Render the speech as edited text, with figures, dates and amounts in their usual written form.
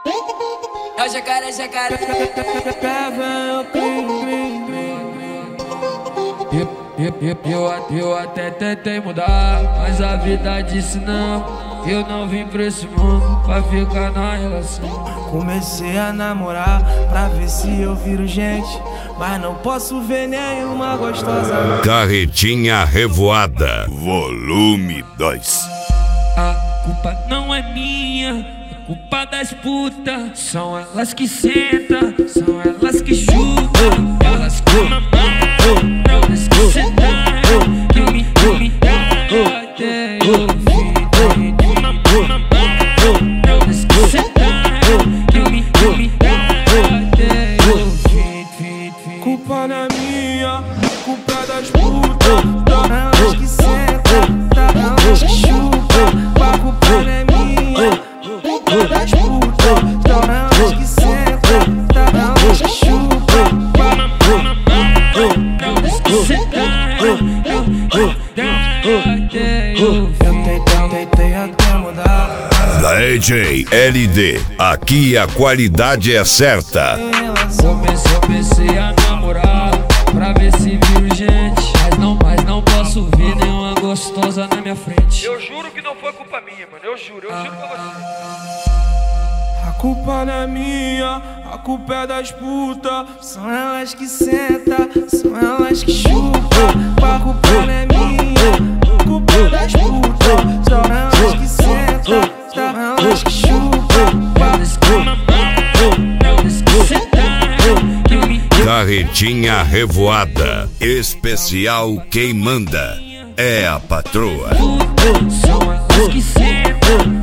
É o jacaré, jacaré. Eu até tentei mudar, mas a vida disse não. Eu não vim pra esse mundo pra ficar na relação. Comecei a namorar pra ver se eu viro gente, mas não posso ver nenhuma gostosa. Carretinha Revoada, volume 2. A culpa não é minha, é culpa das putas. São elas que sentam, são elas que chutam, elas que mamam, elas que sentam, que me dão até eu fim. Elas que sentam, que me dão até eu fim. Culpa não é minha, culpa das putas. Elas que sentam, elas que chupam. A culpa não é minha, culpa das putas. Elas que sentam, elas que chupam. Elas que sentam, Eu tentei até mudar. Da EJ LD, aqui a qualidade é certa. Comecei a namorar pra ver se viro gente, mas não posso ver nenhuma gostosa na minha frente. Eu juro que não foi culpa minha, mano. Eu juro pra você. A culpa não é minha, a culpa é das putas. São elas que sentam, são elas que chupam. A culpa não é minha, a culpa é das putas. São elas que sentam, são elas que chupam. Elas que mamam, elas que sentam, que me Carretinha Revoada, especial quem manda é a patroa. são elas que sentam.